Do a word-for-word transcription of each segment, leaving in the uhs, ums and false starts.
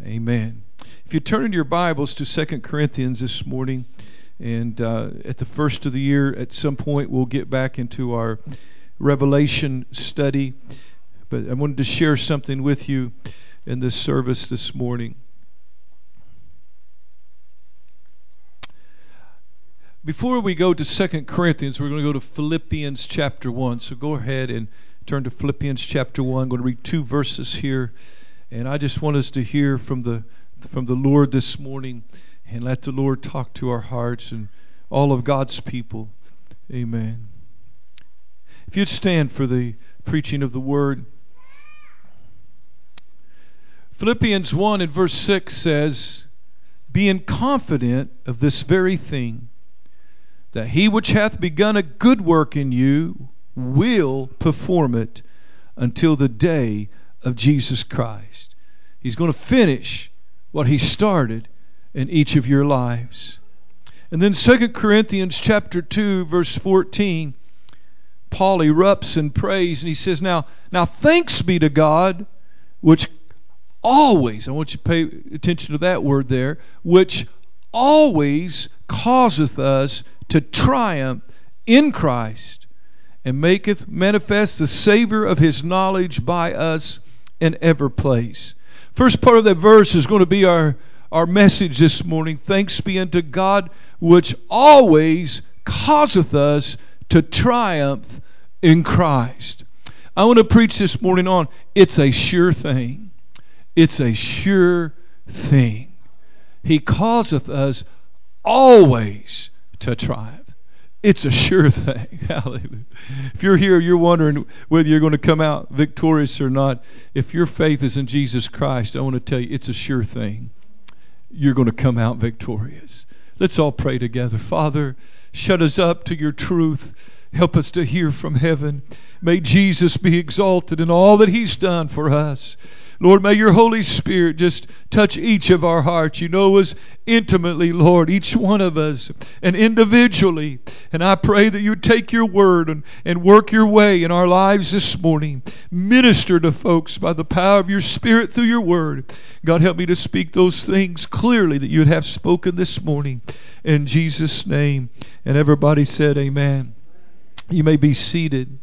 Amen. If you turn in your Bibles to Second Corinthians this morning, and uh, at the first of the year, at some point, we'll get back into our Revelation study. But I wanted to share something with you in this service this morning. Before we go to Second Corinthians, we're going to go to Philippians chapter one. So go ahead and turn to Philippians chapter one. I'm going to read two verses here. And I just want us to hear from the from the Lord this morning, and let the Lord talk to our hearts and all of God's people. Amen. If you'd stand for the preaching of the word. Philippians one and verse six says, "Being confident of this very thing, that he which hath begun a good work in you will perform it until the day of Jesus Christ." He's going to finish what he started in each of your lives. And then Second Corinthians chapter two, verse fourteen, Paul erupts in praise, and he says, Now, now thanks be to God, which always, I want you to pay attention to that word there, which always causeth us to triumph in Christ, and maketh manifest the savor of his knowledge by us in every place. First part of that verse is going to be our, our message this morning. Thanks be unto God, which always causeth us to triumph in Christ. I want to preach this morning on, it's a sure thing. It's a sure thing. He causeth us always to triumph. It's a sure thing. Hallelujah. If you're here, you're wondering whether you're going to come out victorious or not. If your faith is in Jesus Christ, I want to tell you, it's a sure thing. You're going to come out victorious. Let's all pray together. Father, shut us up to your truth. Help us to hear from heaven. May Jesus be exalted in all that he's done for us. Lord, may your Holy Spirit just touch each of our hearts. You know us intimately, Lord, each one of us, and individually. And I pray that you would take your word and, and work your way in our lives this morning. Minister to folks by the power of your Spirit through your word. God, help me to speak those things clearly that you would have spoken this morning. In Jesus' name. And everybody said amen. You may be seated.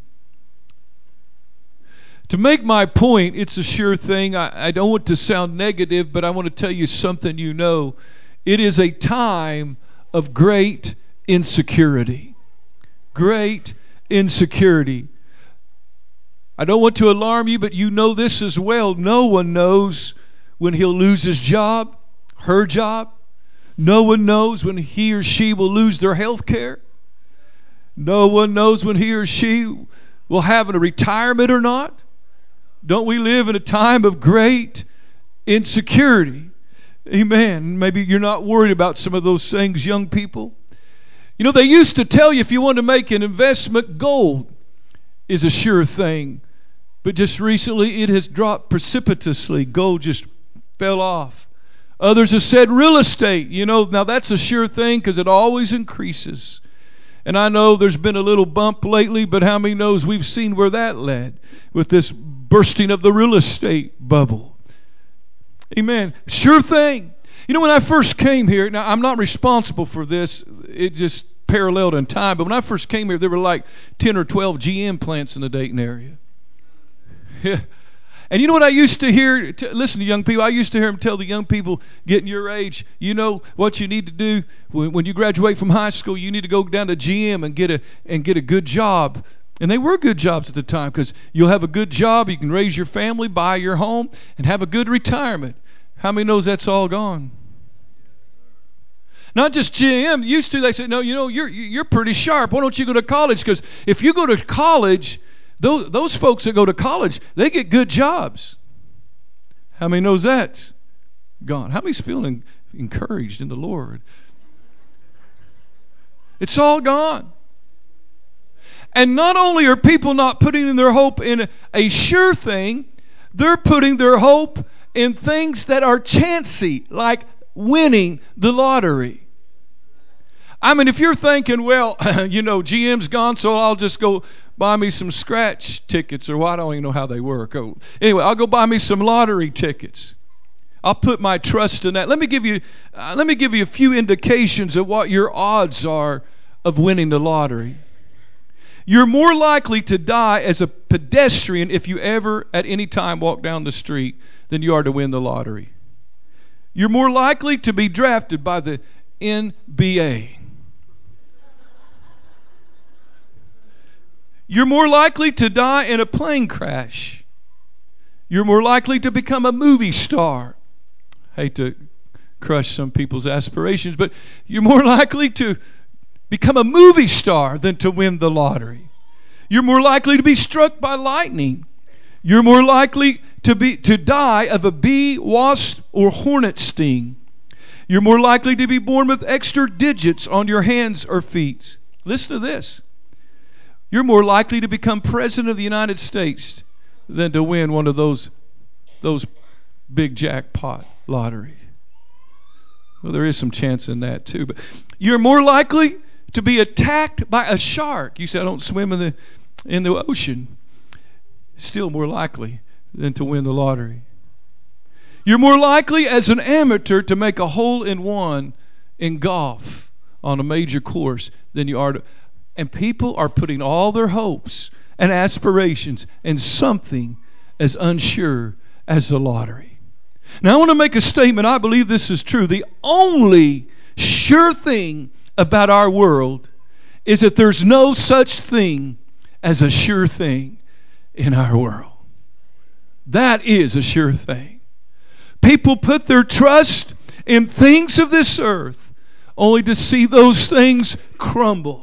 To make my point, it's a sure thing. I, I don't want to sound negative, but I want to tell you something you know. It is a time of great insecurity. Great insecurity. I don't want to alarm you, but you know this as well. No one knows when he'll lose his job, her job. No one knows when he or she will lose their health care. No one knows when he or she will have a retirement or not. Don't we live in a time of great insecurity? Amen. Maybe you're not worried about some of those things, young people. You know, they used to tell you if you want to make an investment, gold is a sure thing. But just recently it has dropped precipitously. Gold just fell off. Others have said real estate. You know, now that's a sure thing because it always increases. And I know there's been a little bump lately, but how many knows we've seen where that led with this bursting of the real estate bubble. Amen. Sure thing. You know, when I first came here, now I'm not responsible for this. It just paralleled in time. But when I first came here, there were like ten or twelve G M plants in the Dayton area. Yeah. And you know what I used to hear? T- listen to young people. I used to hear them tell the young people getting your age, you know what you need to do when, when you graduate from high school. You need to go down to G M and get a and get a good job. And they were good jobs at the time because you'll have a good job. You can raise your family, buy your home, and have a good retirement. How many knows that's all gone? Not just G M. Used to, they said, no, you know, you're you're pretty sharp. Why don't you go to college? Because if you go to college, those, those folks that go to college, they get good jobs. How many knows that's gone? How many's feeling encouraged in the Lord? It's all gone. And not only are people not putting their hope in a sure thing, they're putting their hope in things that are chancy, like winning the lottery. I mean, if you're thinking, well, you know, G M's gone, so I'll just go buy me some scratch tickets, or well, I don't even know how they work. Oh, anyway, I'll go buy me some lottery tickets. I'll put my trust in that. Let me give you, uh, let me give you a few indications of what your odds are of winning the lottery. You're more likely to die as a pedestrian if you ever at any time walk down the street than you are to win the lottery. You're more likely to be drafted by the N B A. You're more likely to die in a plane crash. You're more likely to become a movie star. Hate to crush some people's aspirations, but you're more likely to become a movie star than to win the lottery. You're more likely to be struck by lightning. You're more likely to be to die of a bee, wasp, or hornet sting. You're more likely to be born with extra digits on your hands or feet. Listen to this. You're more likely to become president of the United States than to win one of those, those big jackpot lottery. Well, there is some chance in that too. But you're more likely to be attacked by a shark. You say, I don't swim in the, in the ocean. Still more likely than to win the lottery. You're more likely as an amateur to make a hole in one in golf on a major course than you are to. And people are putting all their hopes and aspirations in something as unsure as the lottery. Now I want to make a statement. I believe this is true. The only sure thing about our world is that there's no such thing as a sure thing in our world. That is a sure thing. People put their trust in things of this earth only to see those things crumble.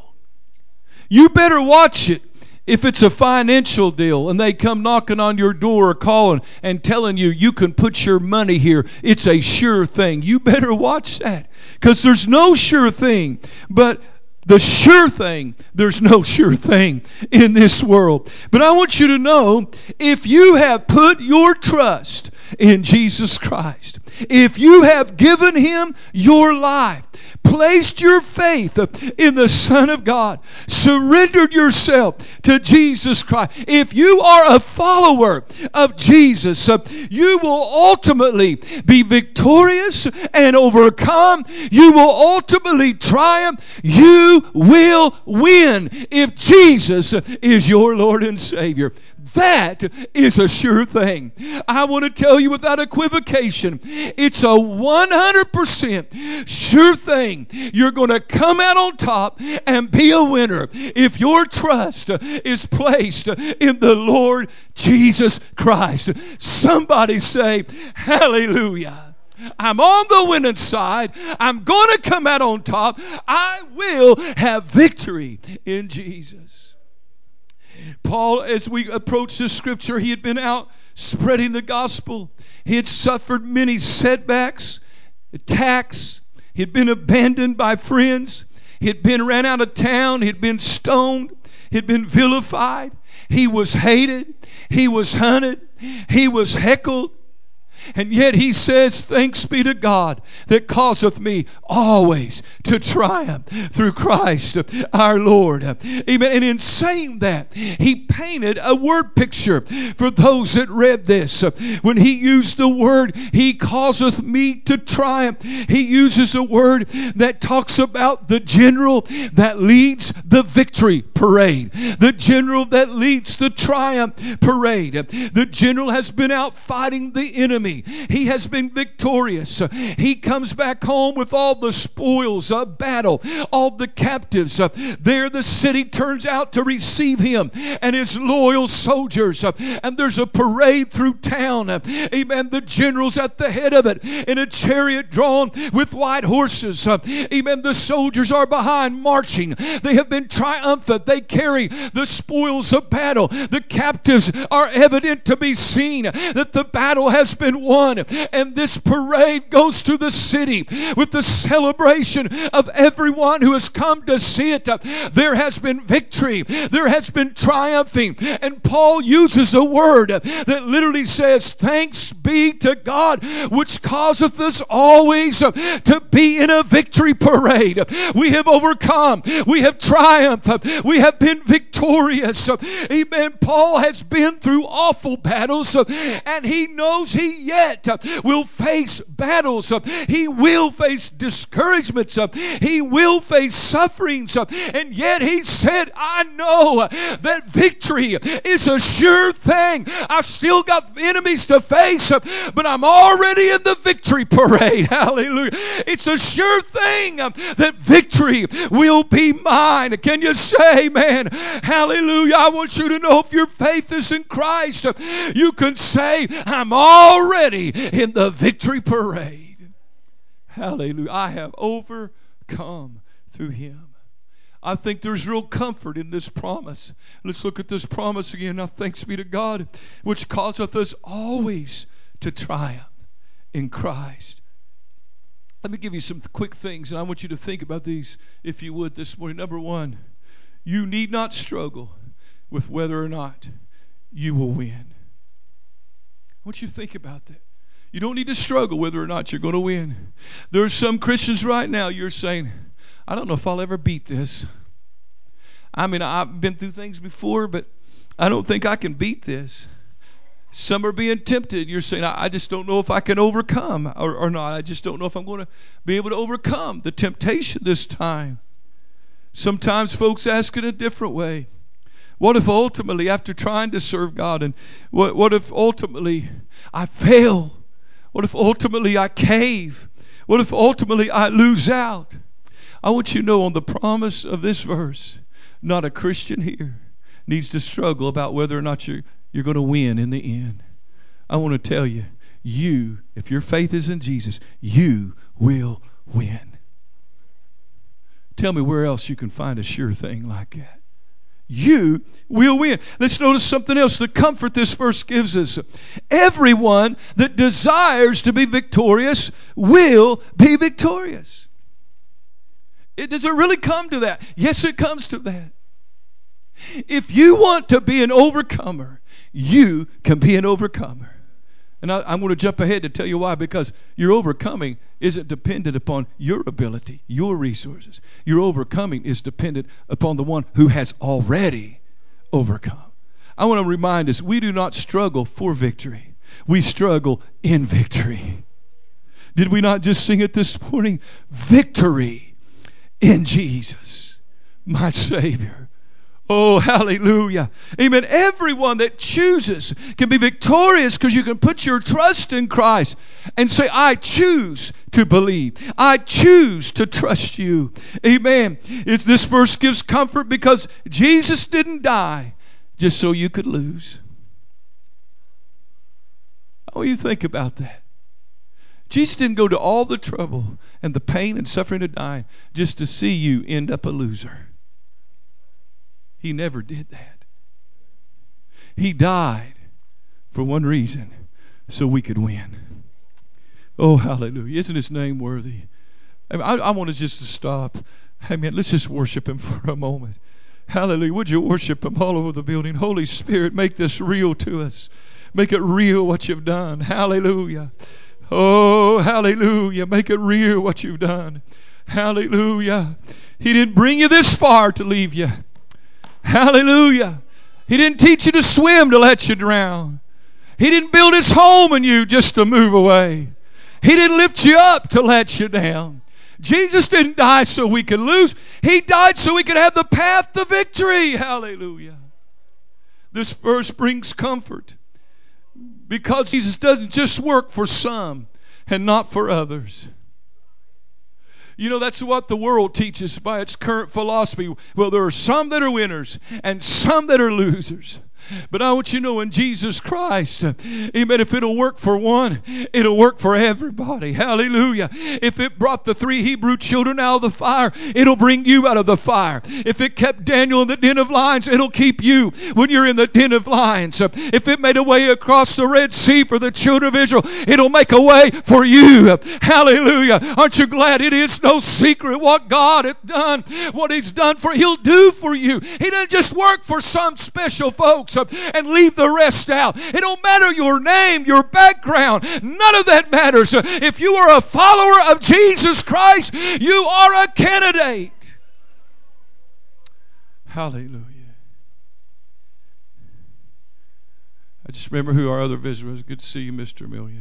You better watch it if it's a financial deal and they come knocking on your door or calling and telling you you can put your money here. It's a sure thing. You better watch that, because there's no sure thing. But the sure thing, there's no sure thing in this world. But I want you to know, if you have put your trust in Jesus Christ, if you have given Him your life, placed your faith in the Son of God, surrendered yourself to Jesus Christ, if you are a follower of Jesus, you will ultimately be victorious and overcome. You will ultimately triumph. You will win if Jesus is your Lord and Savior. That is a sure thing. I want to tell you without equivocation, it's a one hundred percent sure thing. You're going to come out on top and be a winner if your trust is placed in the Lord Jesus Christ. Somebody say, hallelujah. I'm on the winning side. I'm going to come out on top. I will have victory in Jesus. Paul, as we approach this scripture, he had been out spreading the gospel. He had suffered many setbacks, attacks. He had been abandoned by friends. He had been ran out of town. He had been stoned. He had been vilified. He was hated. He was hunted. He was heckled. And yet he says, thanks be to God that causeth me always to triumph through Christ our Lord. Amen. And in saying that, he painted a word picture for those that read this. When he used the word, he causeth me to triumph, he uses a word that talks about the general that leads the victory parade, the general that leads the triumph parade. The general has been out fighting the enemy. He has been victorious. He comes back home with all the spoils of battle, all the captives. There the city turns out to receive him and his loyal soldiers. And there's a parade through town. Amen. The general's at the head of it in a chariot drawn with white horses. Amen. The soldiers are behind marching. They have been triumphant. They carry the spoils of battle. The captives are evident to be seen that the battle has been won. And this parade goes through the city with the celebration of everyone who has come to see it. There has been victory. There has been triumphing. And Paul uses a word that literally says says, thanks be to God, which causeth us always to be in a victory parade. We have overcome. We have triumphed. We have been victorious. Amen. Paul has been through awful battles, and he knows he yet will face battles. He will face discouragements. He will face sufferings. And yet he said, I know that victory is a sure thing. I still got enemies to face, but I'm already in the victory parade. Hallelujah. It's a sure thing that victory will be mine. Can you say amen? Hallelujah. I want you to know, if your faith is in Christ, you can say, I'm already in the victory parade. Hallelujah. I have overcome through Him. I think there's real comfort in this promise. Let's look at this promise again. Now, thanks be to God, which causeth us always to triumph in Christ. Let me give you some quick things, and I want you to think about these, if you would, this morning. Number one, you need not struggle with whether or not you will win. I want you to think about that. You don't need to struggle whether or not you're going to win. There are some Christians right now, you're saying, I don't know if I'll ever beat this. I mean, I've been through things before, but I don't think I can beat this. Some are being tempted. You're saying, I just don't know if I can overcome or, or not. I just don't know if I'm going to be able to overcome the temptation this time. Sometimes folks ask it a different way. What if ultimately, after trying to serve God, and what, what if ultimately I fail? What if ultimately I cave? What if ultimately I lose out? I want you to know, on the promise of this verse, not a Christian here needs to struggle about whether or not you're, you're going to win in the end. I want to tell you, you, if your faith is in Jesus, you will win. Tell me where else you can find a sure thing like that. You will win. Let's notice something else. The comfort this verse gives us. Everyone that desires to be victorious will be victorious. It, does it really come to that? Yes, it comes to that. If you want to be an overcomer, you can be an overcomer. And I, I'm going to jump ahead to tell you why. Because your overcoming isn't dependent upon your ability, your resources. Your overcoming is dependent upon the one who has already overcome. I want to remind us, we do not struggle for victory. We struggle in victory. Did we not just sing it this morning? Victory in Jesus, my Savior. Oh, hallelujah. Amen. Everyone that chooses can be victorious, because you can put your trust in Christ and say, I choose to believe. I choose to trust you. Amen. It's, this verse gives comfort because Jesus didn't die just so you could lose. How do you think about that? Jesus didn't go to all the trouble and the pain and suffering of dying just to see you end up a loser. He never did that. He died for one reason, so we could win. Oh, hallelujah. Isn't His name worthy? I, mean, I, I want to just stop. Hey, man, let's just worship Him for a moment. Hallelujah. Would you worship Him all over the building? Holy Spirit, make this real to us. Make it real what you've done. Hallelujah. Oh, hallelujah. Make it real what you've done. Hallelujah. He didn't bring you this far to leave you. Hallelujah. He didn't teach you to swim to let you drown. He didn't build His home in you just to move away. He didn't lift you up to let you down. Jesus didn't die so we could lose. He died so we could have the path to victory. Hallelujah. This verse brings comfort because Jesus doesn't just work for some and not for others. You know, that's what the world teaches by its current philosophy. Well, there are some that are winners and some that are losers. But I want you to know, in Jesus Christ, amen, if it'll work for one, it'll work for everybody. Hallelujah. If it brought the three Hebrew children out of the fire, it'll bring you out of the fire. If it kept Daniel in the den of lions, it'll keep you when you're in the den of lions. If it made a way across the Red Sea for the children of Israel, it'll make a way for you. Hallelujah. Aren't you glad? It is no secret what God hath done, what He's done for, He'll do for you. He doesn't just work for some special folks. uh, and leave the rest out. It don't matter your name, your background. None of that matters. Uh, If you are a follower of Jesus Christ, you are a candidate. Hallelujah. I just remember who our other visitor was. Good to see you, Mister Million.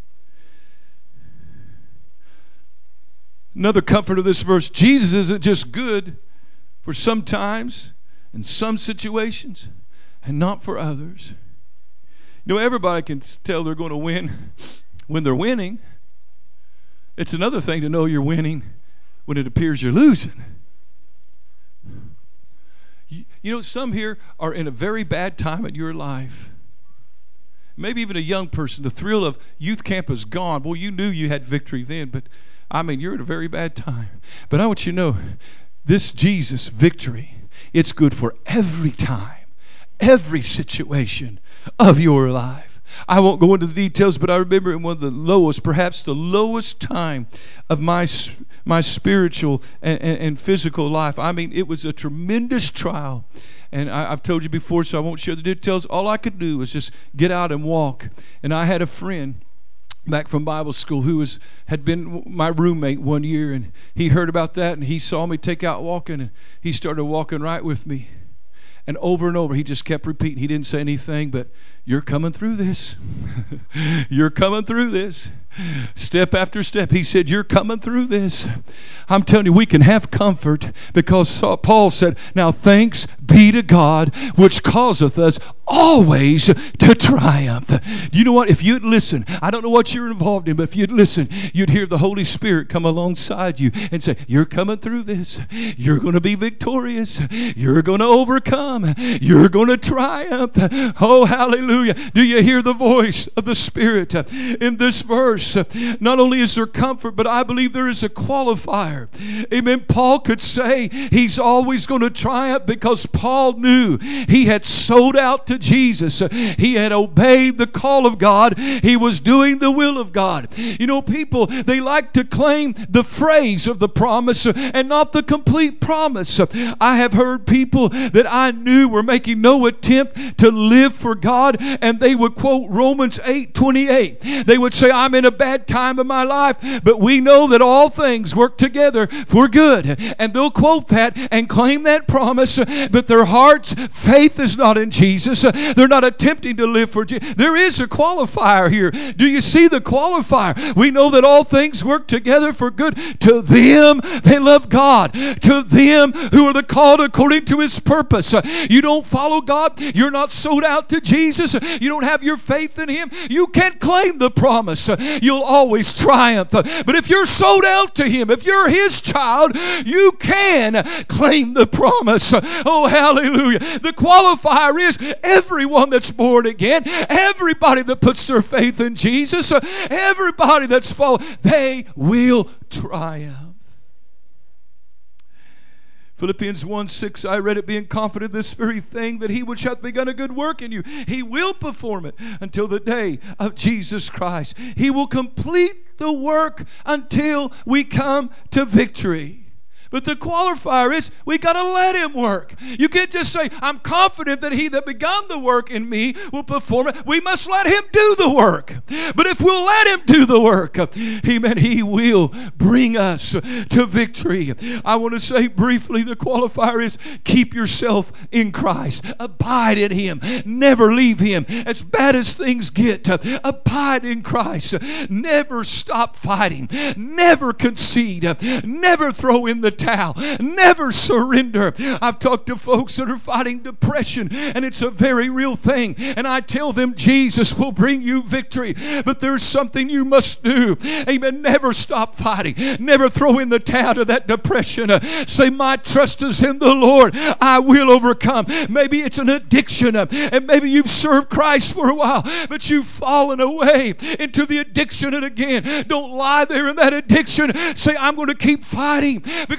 Another comfort of this verse, Jesus isn't just good for some times and some situations and not for others. You know, everybody can tell they're going to win when they're winning. It's another thing to know you're winning when it appears you're losing. You, you know, some here are in a very bad time in your life. Maybe even a young person. The thrill of youth camp is gone. Well, you knew you had victory then, but I mean, you're at a very bad time. But I want you to know, this Jesus victory, it's good for every time, every situation of your life. I won't go into the details, but I remember in one of the lowest, perhaps the lowest time of my my spiritual and, and, and physical life. I mean, it was a tremendous trial. And I, I've told you before, so I won't share the details. All I could do was just get out and walk. And I had a friend back from Bible school who was had been my roommate one year, and he heard about that, and he saw me take out walking, and he started walking right with me. And over and over, he just kept repeating. He didn't say anything, but you're coming through this. You're coming through this. Step after step, he said, you're coming through this. I'm telling you, we can have comfort because Paul said, now thanks be to God, which causeth us always to triumph. Do you know what? If you'd listen, I don't know what you're involved in, but if you'd listen, you'd hear the Holy Spirit come alongside you and say, you're coming through this. You're going to be victorious. You're going to overcome. You're going to triumph. Oh, hallelujah. Do you hear the voice of the Spirit in this verse? Not only is there comfort, but I believe there is a qualifier. Amen. Paul could say he's always going to triumph because Paul knew he had sold out to Jesus. He had obeyed the call of God. He was doing the will of God. You know, people, they like to claim the phrase of the promise and not the complete promise. I have heard people that I knew were making no attempt to live for God, and they would quote Romans eight twenty-eight. They would say, I'm in a bad time of my life, but we know that all things work together for good. And they'll quote that and claim that promise, but their heart's faith is not in Jesus. They're not attempting to live for Jesus. There is a qualifier here. Do you see the qualifier? We know that all things work together for good to them that love God, to them who are the called according to His purpose. You don't follow God. You're not sold out to Jesus. You don't have your faith in Him. You can't claim the promise. You'll always triumph. But if you're sold out to Him, if you're His child, you can claim the promise. Oh, hallelujah. The qualifier is everyone that's born again, everybody that puts their faith in Jesus, everybody that's followed, they will triumph. Philippians one six, I read it, being confident this very thing, that He which hath begun a good work in you, He will perform it until the day of Jesus Christ. He will complete the work until we come to victory. But the qualifier is we got to let Him work. You can't just say, I'm confident that He that begun the work in me will perform it. We must let Him do the work. But if we'll let Him do the work, amen, He will bring us to victory. I want to say briefly, the qualifier is keep yourself in Christ. Abide in Him. Never leave Him. As bad as things get, abide in Christ. Never stop fighting. Never concede. Never throw in the towel. Never surrender. I've talked to folks that are fighting depression, and it's a very real thing. And I tell them Jesus will bring you victory. But there's something you must do. Amen. Never stop fighting. Never throw in the towel to that depression. Uh, say, my trust is in the Lord. I will overcome. Maybe it's an addiction, uh, and maybe you've served Christ for a while, but you've fallen away into the addiction. And again, don't lie there in that addiction. Say, I'm going to keep fighting, because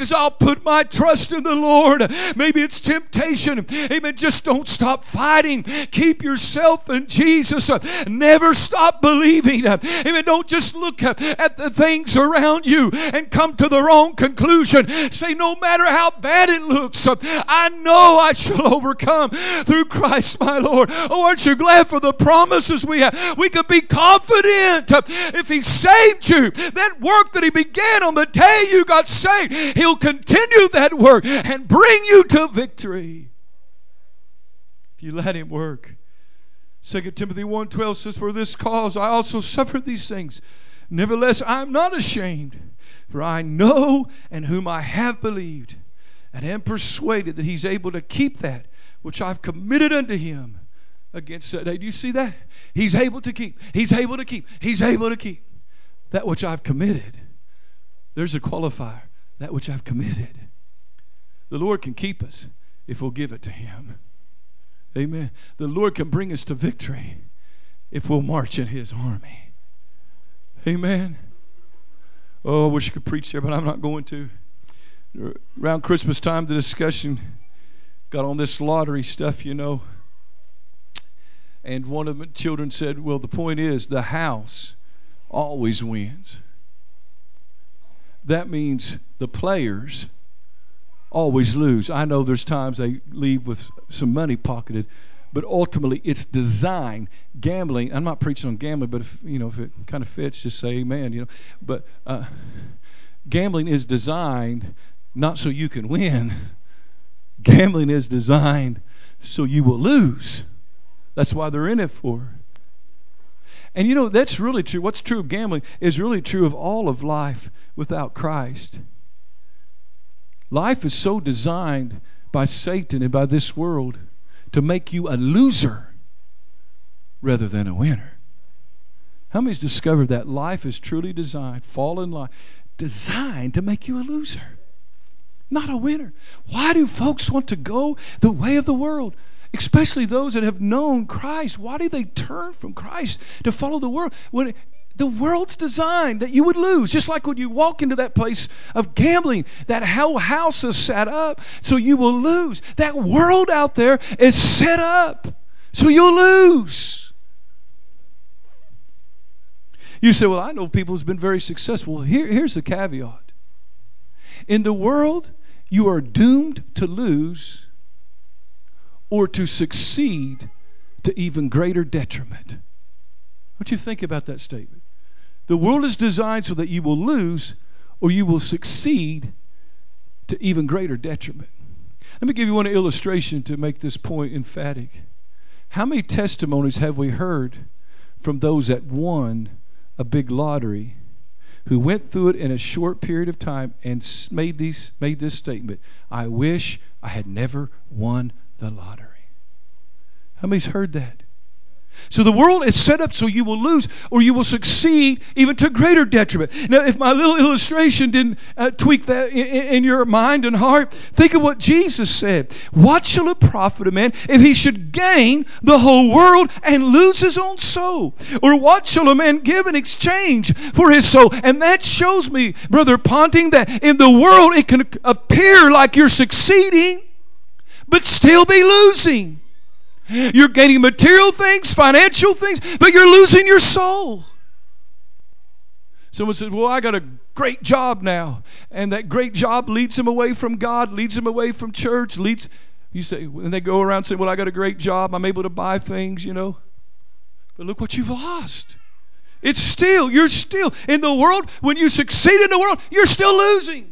is I'll put my trust in the Lord. Maybe it's temptation. Amen. Just don't stop fighting. Keep yourself in Jesus. Never stop believing. Amen. Don't just look at the things around you and come to the wrong conclusion. Say, no matter how bad it looks, I know I shall overcome through Christ my Lord. Oh, aren't you glad for the promises we have? We could be confident if He saved you, that work that He began on the day you got saved, He'll continue that work and bring you to victory if you let Him work. Second Timothy one twelve says, for this cause I also suffered these things. Nevertheless, I am not ashamed, for I know in whom I have believed, and am persuaded that He's able to keep that which I've committed unto Him against that day. Do you see that? He's able to keep. He's able to keep. He's able to keep that which I've committed. There's a qualifier. That which I've committed. The Lord can keep us if we'll give it to Him. Amen. The Lord can bring us to victory if we'll march in His army. Amen. Oh, I wish I could preach there, but I'm not going to. Around Christmas time, the discussion got on this lottery stuff, you know. And one of the children said, well, the point is the house always wins. That means the players always lose. I know there's times they leave with some money pocketed, but ultimately it's designed. Gambling, I'm not preaching on gambling, but if, you know, if it kind of fits, just say amen, you know. But uh, gambling is designed not so you can win. Gambling is designed so you will lose. That's why they're in it for. And you know, that's really true. What's true of gambling is really true of all of life without Christ. Life is so designed by Satan and by this world to make you a loser rather than a winner. How many's discovered that life is truly designed, fallen life, designed to make you a loser, not a winner? Why do folks want to go the way of the world? Especially those that have known Christ. Why do they turn from Christ to follow the world? When the world's designed that you would lose. Just like when you walk into that place of gambling, that whole house is set up so you will lose. That world out there is set up so you'll lose. You say, well, I know people who's been very successful. Well, here, here's the caveat. In the world, you are doomed to lose or to succeed to even greater detriment. What do you think about that statement? The world is designed so that you will lose or you will succeed to even greater detriment. Let me give you one illustration to make this point emphatic. How many testimonies have we heard from those that won a big lottery who went through it in a short period of time and made, these, made this statement, I wish I had never won the lottery? How many's heard that? So the world is set up so you will lose or you will succeed even to greater detriment. Now, if my little illustration didn't uh, tweak that in, in your mind and heart, think of what Jesus said. What shall it profit a man if he should gain the whole world and lose his own soul? Or what shall a man give in exchange for his soul? And that shows me, Brother Ponting, that in the world it can appear like you're succeeding, but still be losing. You're gaining material things, financial things, but you're losing your soul. Someone says, well, I got a great job now. And that great job leads them away from God, leads them away from church, leads, you say, and they go around saying, well, I got a great job. I'm able to buy things, you know. But look what you've lost. It's still, you're still, in the world, when you succeed in the world, you're still losing.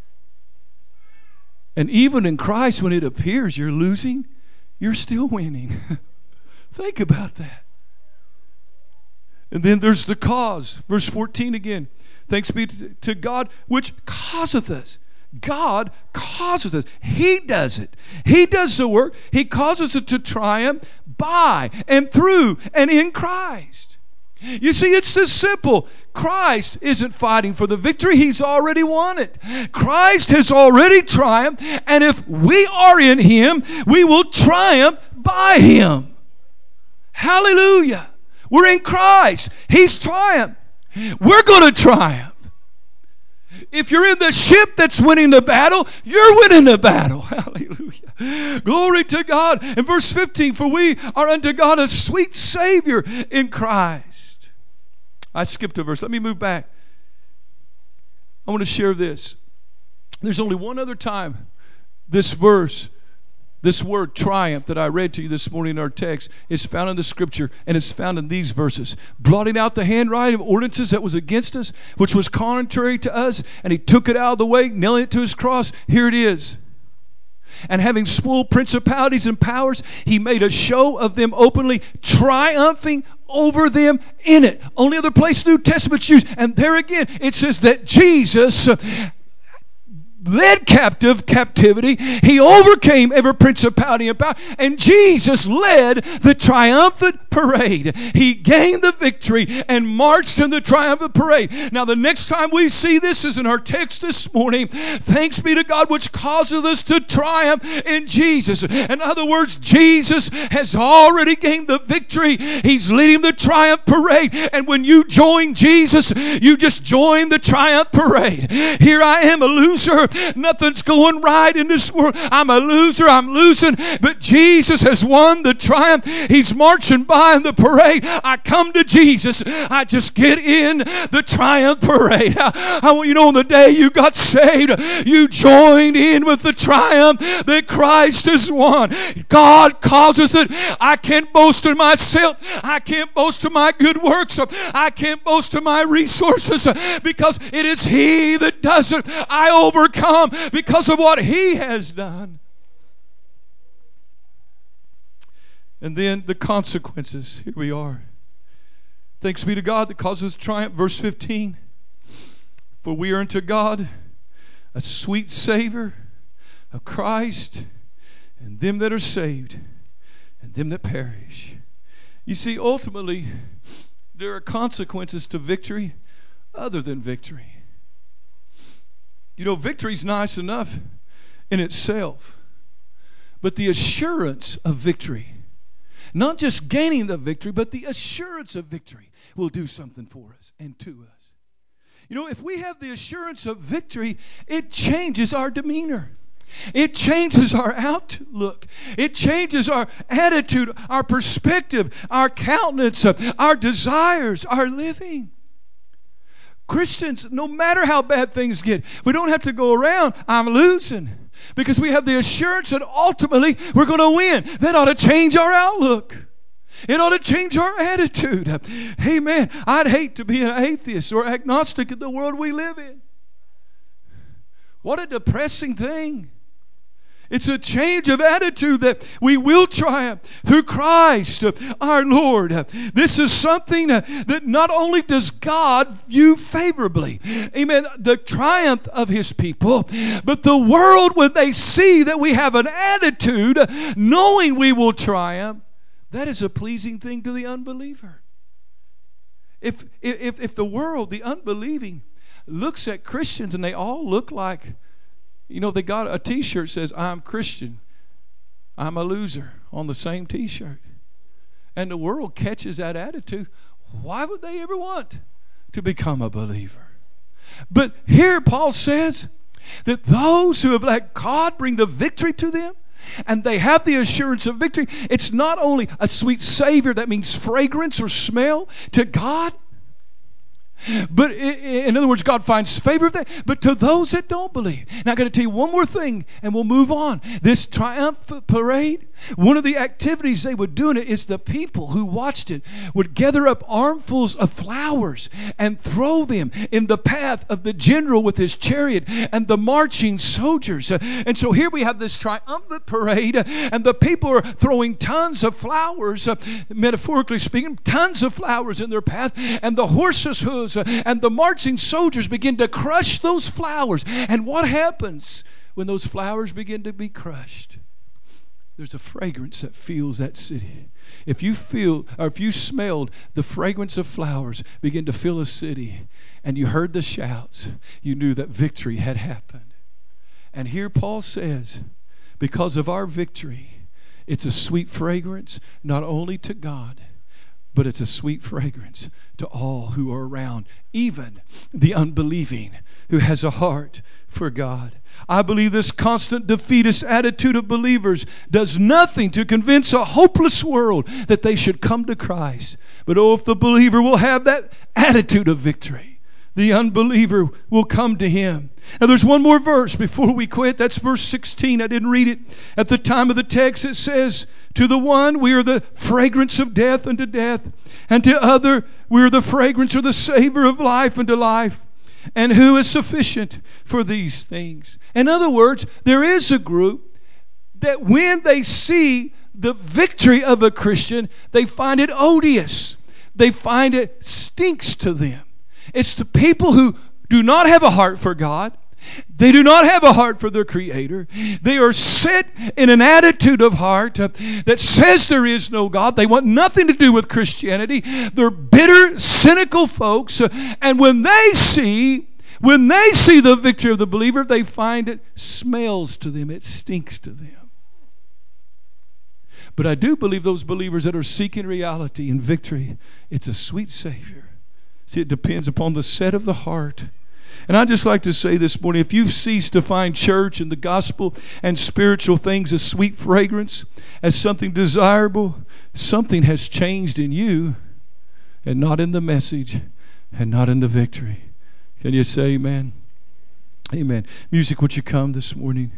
And even in Christ, when it appears you're losing, you're still winning. Think about that. And then there's the cause. Verse fourteen again. Thanks be to God which causeth us. God causeth us. He does it. He does the work. He causes it to triumph by and through and in Christ. You see, it's this simple. Christ isn't fighting for the victory. He's already won it. Christ has already triumphed. And if we are in Him, we will triumph by Him. Hallelujah. We're in Christ. He's triumphed. We're going to triumph. If you're in the ship that's winning the battle, you're winning the battle. Hallelujah. Glory to God. In verse fifteen, for we are unto God a sweet Savior in Christ. I skipped a verse. Let me move back. I want to share this. There's only one other time this verse, this word triumph that I read to you this morning in our text is found in the scripture, and it's found in these verses. Blotting out the handwriting of ordinances that was against us, which was contrary to us, and he took it out of the way, nailing it to his cross. Here it is. And having spoiled principalities and powers, he made a show of them openly, triumphing over them in it. Only other place New Testament's used. And there again, it says that Jesus led captive captivity. He overcame every principality and power. And Jesus led the triumphant parade. He gained the victory and marched in the triumphant parade. Now the next time we see this is in our text this morning. Thanks be to God which causes us to triumph in Jesus. In other words, Jesus has already gained the victory. He's leading the triumph parade. And when you join Jesus, you just join the triumph parade. Here I am, a loser. Nothing's going right in this world. I'm a loser. I'm losing. But Jesus has won the triumph. He's marching by in the parade. I come to Jesus. I just get in the triumph parade. I, I, you know, on the day you got saved, you joined in with the triumph that Christ has won. God causes it. I can't boast in myself. I can't boast in my good works. I can't boast in my resources because it is He that does it. I overcome because of what He has done. And then the consequences. Here we are. Thanks be to God that causes triumph. Verse fifteen. For we are unto God a sweet savor of Christ, and them that are saved, and them that perish. You see, ultimately, there are consequences to victory other than victory. You know, victory's nice enough in itself, but the assurance of victory, not just gaining the victory, but the assurance of victory will do something for us and to us. You know, if we have the assurance of victory, it changes our demeanor. It changes our outlook. It changes our attitude, our perspective, our countenance, our desires, our living. Christians, no matter how bad things get, we don't have to go around, I'm losing. Because we have the assurance that ultimately we're going to win. That ought to change our outlook. It ought to change our attitude. Amen. I'd hate to be an atheist or agnostic in the world we live in. What a depressing thing. It's a change of attitude that we will triumph through Christ our Lord. This is something that not only does God view favorably, amen, the triumph of His people, but the world, when they see that we have an attitude knowing we will triumph, that is a pleasing thing to the unbeliever. If, if, if the world, the unbelieving, looks at Christians and they all look like, you know, they got a t-shirt that says, I'm Christian, I'm a loser, on the same t-shirt. And the world catches that attitude. Why would they ever want to become a believer? But here Paul says that those who have let God bring the victory to them, and they have the assurance of victory, it's not only a sweet savor, that means fragrance or smell to God, but in other words, God finds favor of that. But to those that don't believe. Now, I'm going to tell you one more thing, and we'll move on. This triumphant parade, one of the activities they would do in it is the people who watched it would gather up armfuls of flowers and throw them in the path of the general with his chariot and the marching soldiers. And so here we have this triumphant parade, and the people are throwing tons of flowers, metaphorically speaking, tons of flowers in their path, and the horses' hooves and the marching soldiers begin to crush those flowers. And what happens when those flowers begin to be crushed? There's a fragrance that fills that city. If you feel, or if you smelled the fragrance of flowers begin to fill a city, and you heard the shouts, you knew that victory had happened. And here Paul says, because of our victory, it's a sweet fragrance not only to God, but it's a sweet fragrance to all who are around, even the unbelieving who has a heart for God. I believe this constant defeatist attitude of believers does nothing to convince a hopeless world that they should come to Christ. But oh, if the believer will have that attitude of victory, the unbeliever will come to him. Now there's one more verse before we quit. That's verse sixteen. I didn't read it at the time of the text. It says, to the one we are the fragrance of death unto death, and to other we are the fragrance or the savor of life unto life. And who is sufficient for these things? In other words, there is a group that when they see the victory of a Christian, they find it odious. They find it stinks to them. It's the people who do not have a heart for God. They do not have a heart for their Creator. They are set in an attitude of heart uh, that says there is no God. They want nothing to do with Christianity. They're bitter, cynical folks. Uh, and when they see, when they see the victory of the believer, they find it smells to them. It stinks to them. But I do believe those believers that are seeking reality and victory, it's a sweet Savior. See, it depends upon the set of the heart. And I'd just like to say this morning, if you've ceased to find church and the gospel and spiritual things as sweet fragrance, as something desirable, something has changed in you and not in the message and not in the victory. Can you say amen? Amen. Music, would you come this morning?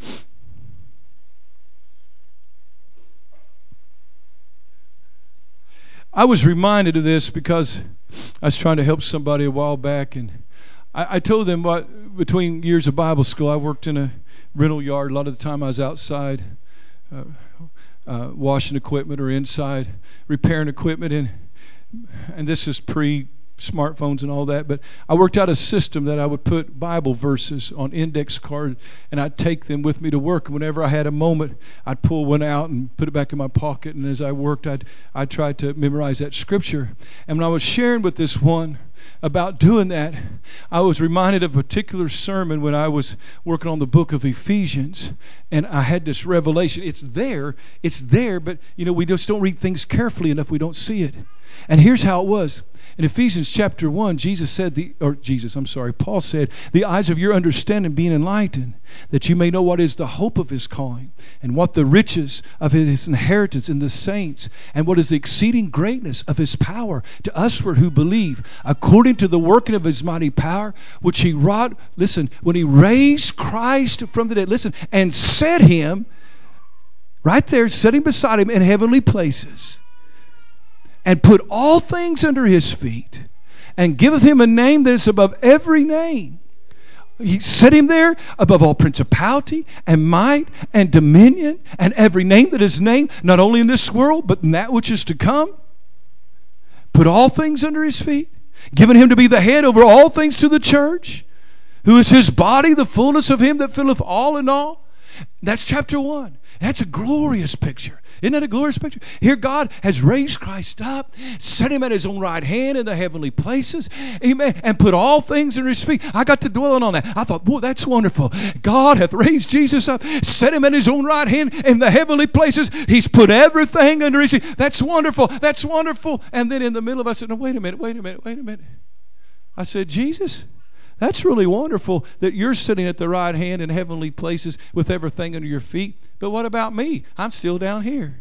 I was reminded of this because I was trying to help somebody a while back, and I, I told them what between years of Bible school, I worked in a rental yard. A lot of the time I was outside uh, uh, washing equipment or inside repairing equipment, and and this is pre smartphones and all that, but I worked out a system that I would put Bible verses on index card, and I'd take them with me to work. And whenever I had a moment, I'd pull one out and put it back in my pocket, and as I worked, I'd I tried to memorize that scripture. And when I was sharing with this one about doing that, I was reminded of a particular sermon when I was working on the book of Ephesians, and I had this revelation. It's there, it's there, but you know, we just don't read things carefully enough. We don't see it. And here's how it was. In Ephesians chapter one, Jesus said, the, or Jesus, I'm sorry, Paul said, the eyes of your understanding being enlightened, that you may know what is the hope of his calling, and what the riches of his inheritance in the saints, and what is the exceeding greatness of his power to usward who believe, according to the working of his mighty power, which he wrought, listen, when he raised Christ from the dead, listen, and set him, right there, set him beside him in heavenly places, and put all things under his feet, and giveth him a name that is above every name. He set him there above all principality and might and dominion and every name that is named, not only in this world, but in that which is to come. Put all things under his feet, given him to be the head over all things to the church, who is his body, the fullness of him that filleth all in all. That's chapter one. That's a glorious picture. Isn't that a glorious picture? Here God has raised Christ up, set him at his own right hand in the heavenly places, amen, and put all things under his feet. I got to dwelling on that. I thought, boy, that's wonderful. God hath raised Jesus up, set him at his own right hand in the heavenly places. He's put everything under his feet. That's wonderful. That's wonderful. And then in the middle of it, I said, no, wait a minute, wait a minute, wait a minute. I said, Jesus, that's really wonderful that you're sitting at the right hand in heavenly places with everything under your feet. But what about me? I'm still down here.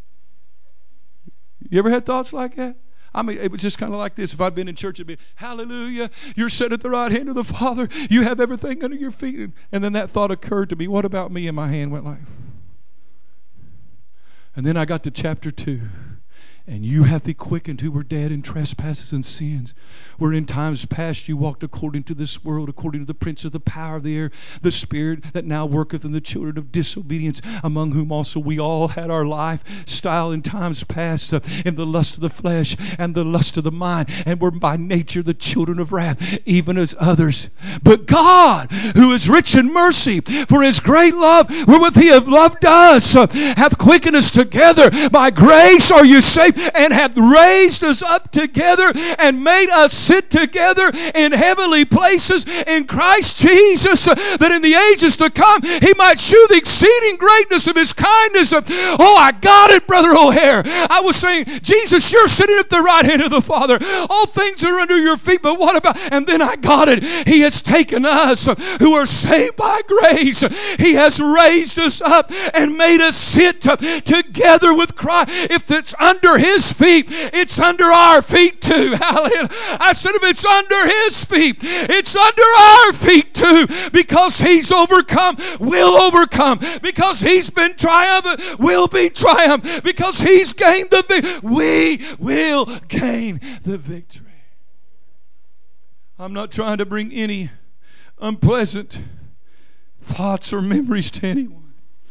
You ever had thoughts like that? I mean, it was just kind of like this. If I'd been in church, it'd be, hallelujah, you're sitting at the right hand of the Father. You have everything under your feet. And then that thought occurred to me, what about me? And my hand went like. And then I got to chapter two. And you hath he quickened who were dead in trespasses and sins, where in times past you walked according to this world, according to the prince of the power of the air, the spirit that now worketh in the children of disobedience, among whom also we all had our lifestyle in times past, uh, in the lust of the flesh and the lust of the mind, and were by nature the children of wrath, even as others. But God, who is rich in mercy, for his great love wherewith he hath loved us, uh, hath quickened us together. By grace are you saved and hath raised us up together and made us sit together in heavenly places in Christ Jesus, uh, that in the ages to come He might shew the exceeding greatness of His kindness. Oh, I got it, Brother O'Hare. I was saying, Jesus, you're sitting at the right hand of the Father. All things are under your feet, but what about? And then I got it. He has taken us who are saved by grace. He has raised us up and made us sit together with Christ. If it's under His feet, it's under our feet too. Hallelujah. I said, if it's under His feet, it's under our feet too, because He's overcome, will overcome, because He's been triumphant, will be triumph, because He's gained the victory. We will gain the victory. I'm not trying to bring any unpleasant thoughts or memories to anyone,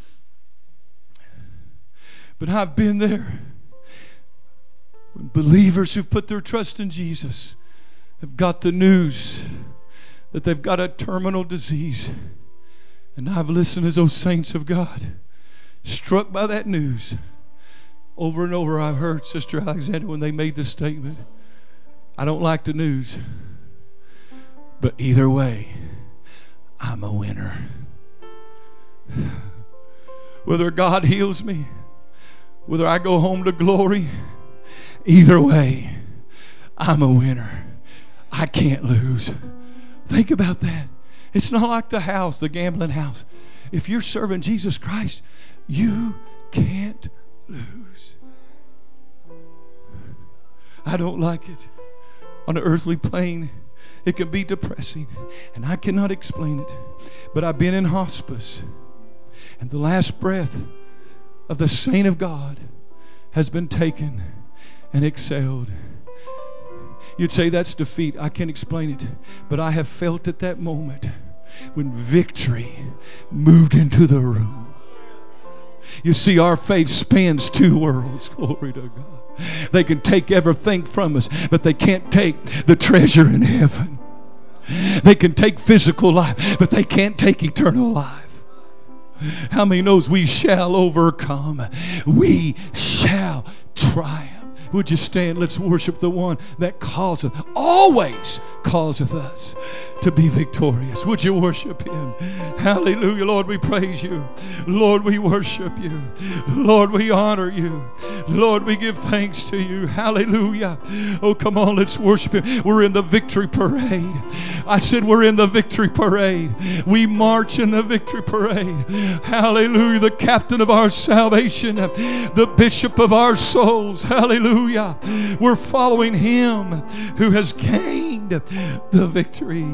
but I've been there when believers who've put their trust in Jesus have got the news that they've got a terminal disease. And I've listened as those saints of God, struck by that news. Over and over I've heard Sister Alexander when they made this statement, I don't like the news, but either way, I'm a winner. Whether God heals me, whether I go home to glory, either way, I'm a winner. I can't lose. Think about that. It's not like the house, the gambling house. If you're serving Jesus Christ, you can't lose. I don't like it. On an earthly plane, it can be depressing, and I cannot explain it. But I've been in hospice, and the last breath of the saint of God has been taken and exhaled. You'd say that's defeat. I can't explain it. But I have felt at that moment when victory moved into the room. You see, our faith spans two worlds. Glory to God. They can take everything from us, but they can't take the treasure in heaven. They can take physical life, but they can't take eternal life. How many knows we shall overcome? We shall triumph. Would you stand? Let's worship the one that causeth, always causeth us to be victorious. Would you worship Him? Hallelujah. Lord, we praise You. Lord, we worship You. Lord, we honor You. Lord, we give thanks to You. Hallelujah. Oh, come on, let's worship Him. We're in the victory parade. I said we're in the victory parade. We march in the victory parade. Hallelujah. The captain of our salvation, the bishop of our souls. Hallelujah. We're following Him who has gained the victory.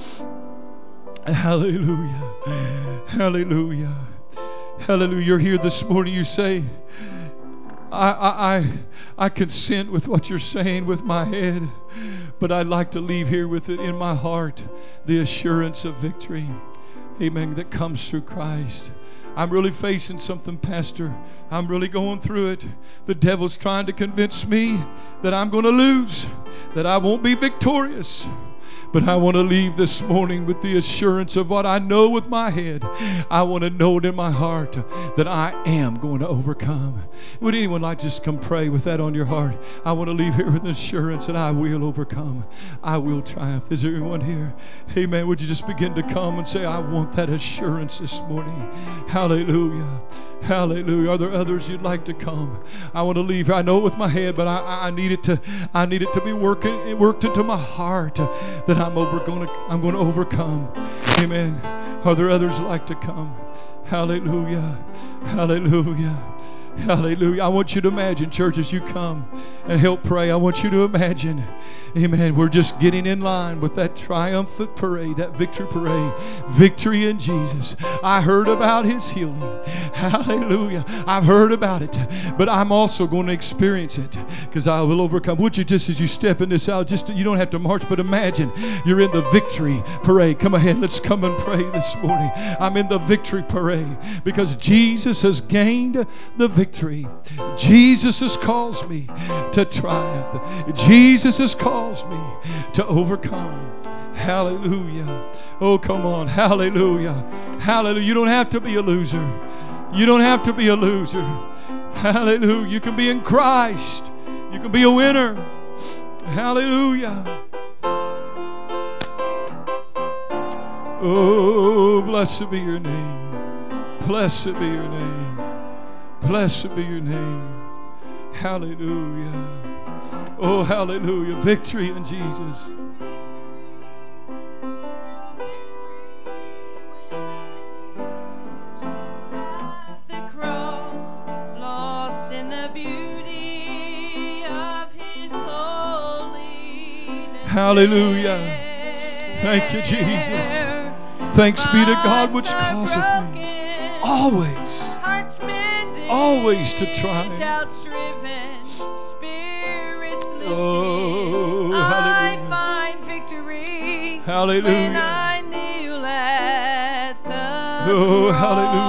Hallelujah. Hallelujah. Hallelujah. You're here this morning. You say, I, I, I, I consent with what you're saying with my head, but I'd like to leave here with it in my heart, the assurance of victory. Amen. That comes through Christ. I'm really facing something, Pastor. I'm really going through it. The devil's trying to convince me that I'm going to lose, that I won't be victorious. But I want to leave this morning with the assurance of what I know with my head. I want to know it in my heart that I am going to overcome. Would anyone like to just come pray with that on your heart? I want to leave here with assurance that I will overcome. I will triumph. Is there anyone here? Amen. Would you just begin to come and say, I want that assurance this morning. Hallelujah. Hallelujah. Are there others you'd like to come? I want to leave here. I know it with my head, but I, I need it to I need it to be working worked into my heart that I'm over going to I'm going to overcome. Amen. Are there others who'd like to come? Hallelujah. Hallelujah. Hallelujah. I want you to imagine, church, as you come and help pray, I want you to imagine, amen, we're just getting in line with that triumphant parade, that victory parade. Victory in Jesus. I heard about His healing. Hallelujah. I've heard about it, but I'm also going to experience it because I will overcome. Would you just, as you step in this out, just, you don't have to march, but imagine you're in the victory parade. Come ahead. Let's come and pray this morning. I'm in the victory parade because Jesus has gained the victory. Jesus has caused me to triumph. Jesus has caused me to overcome. Hallelujah. Oh, come on. Hallelujah. Hallelujah. You don't have to be a loser. You don't have to be a loser. Hallelujah. You can be in Christ You can be a winner. Hallelujah. Oh, blessed be your name. Blessed be your name. Blessed be your name. Hallelujah. Oh, hallelujah. Victory in Jesus. The cross, lost in the beauty of His holiness. Hallelujah. Thank you, Jesus. Thanks be to God which causeth me always, always to triumph. Oh, hallelujah. I find victory Hallelujah. when I kneel at the Oh, cross.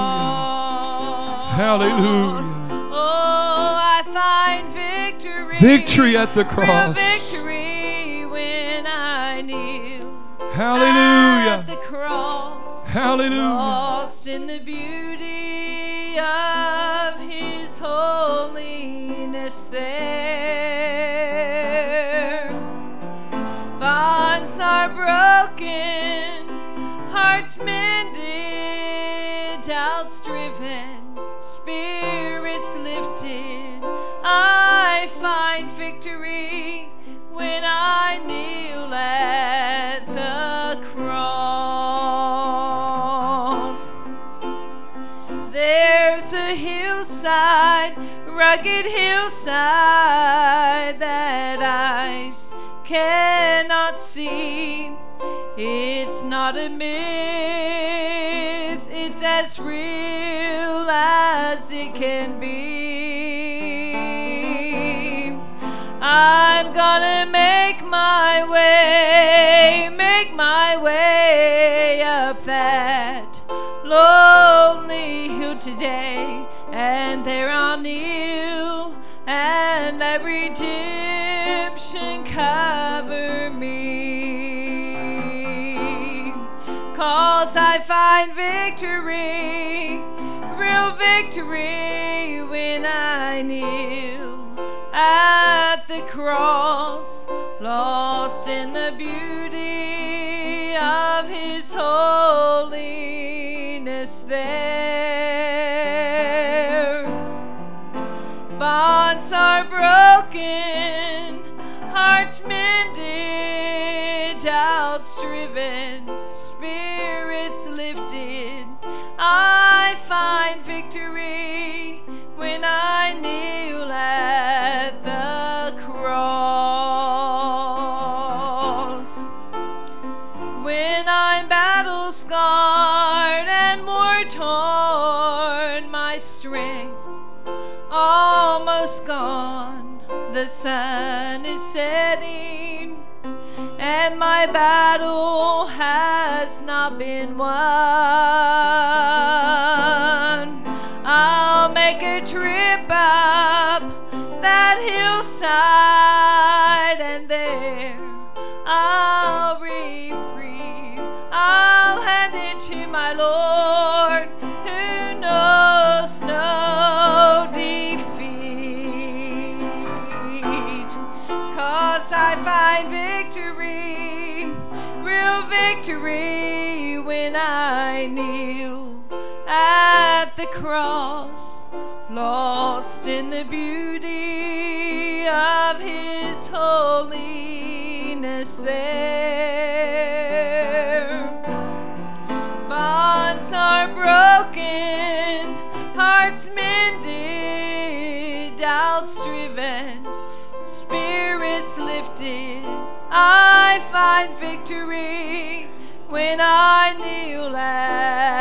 hallelujah. Hallelujah. Oh, I find victory. Victory at the cross. Real victory when I kneel. Hallelujah. At the cross. Hallelujah. Lost in the beauty of His holiness there. Bonds are broken, hearts mended, doubts driven, spirits lifted. I find victory when I kneel at the cross. There's a hillside, rugged hillside that eyes cannot see. It's not a myth, it's as real as it can be. I'm gonna make my way, make my way up that lonely hill today, and there I'll kneel and let redemption cover me. 'Cause I find victory, real victory when I kneel at the cross, lost in the beauty of His holiness there. Bonds are broken, hearts mended, doubts driven, spirits lifted. I find victory when I kneel at the cross. When I'm battle scarred and war torn, my strength almost gone, the sun is setting, and my battle has not been won. I'll make a trip up that hillside, and there I'll reprieve. I'll hand it to my Lord, who knows no defeat. 'Cause I find victory, real victory when I kneel at the cross, lost in the beauty of His holiness there. Bonds are broken, hearts mended, doubts driven, spirits lifted. I find victory when I kneel at